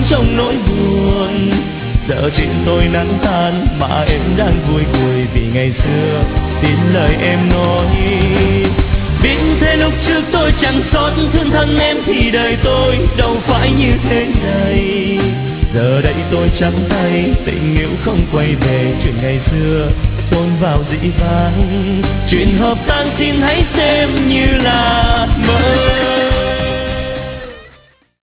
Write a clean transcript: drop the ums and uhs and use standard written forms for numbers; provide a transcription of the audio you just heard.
trong nỗi buồn. Giờ chuyện tôi nắng tan mà em đang vui vui vì ngày xưa tin lời em nói. Biết thế lúc trước tôi chẳng xót thương thân em thì đời tôi đâu phải như thế này. Giờ đây tôi trắng tay, tình yêu không quay về, chuyện ngày xưa chôn vào dĩ vãng. Chuyện hợp tan xin hãy xem như là mơ.